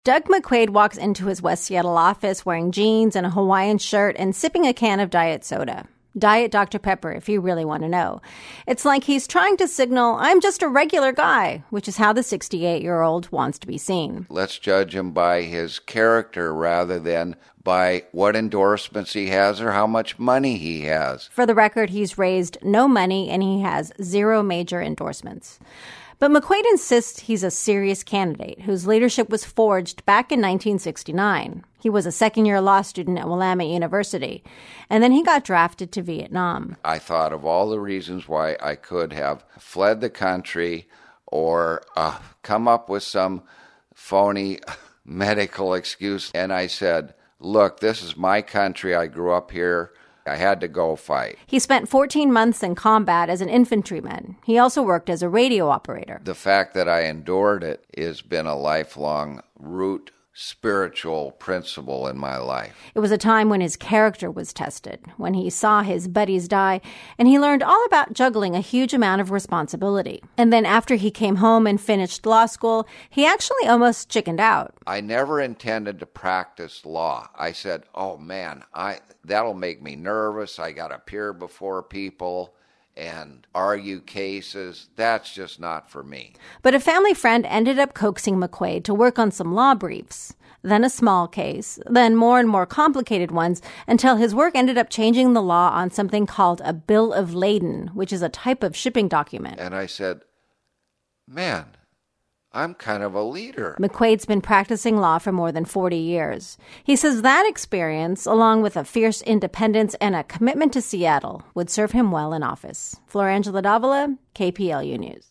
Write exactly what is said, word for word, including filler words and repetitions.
Doug McQuaid walks into his West Seattle office wearing jeans and a Hawaiian shirt and sipping a can of diet soda. Diet Doctor Pepper, if you really want to know. It's like he's trying to signal, I'm just a regular guy, which is how the sixty-eight-year-old wants to be seen. Let's judge him by his character rather than by what endorsements he has or how much money he has. For the record, he's raised no money and he has zero major endorsements. But McQuaid insists he's a serious candidate whose leadership was forged back in nineteen sixty-nine. He was a second-year law student at Willamette University, and then he got drafted to Vietnam. I thought of all the reasons why I could have fled the country or uh, come up with some phony medical excuse. And I said, look, this is my country. I grew up here. I had to go fight. He spent fourteen months in combat as an infantryman. He also worked as a radio operator. The fact that I endured it has been a lifelong root spiritual principle in my life. It was a time when his character was tested, when he saw his buddies die, and he learned all about juggling a huge amount of responsibility. And then after he came home and finished law school, he actually almost chickened out. I never intended to practice law. I said, oh man, I that'll make me nervous. I got to appear before people and argue cases. That's just not for me. But a family friend ended up coaxing McQuaid to work on some law briefs, then a small case, then more and more complicated ones, until his work ended up changing the law on something called a bill of lading, which is a type of shipping document. And I said, man, I'm kind of a leader. McQuaid's been practicing law for more than forty years. He says that experience, along with a fierce independence and a commitment to Seattle, would serve him well in office. Florangela Davila, K P L U News.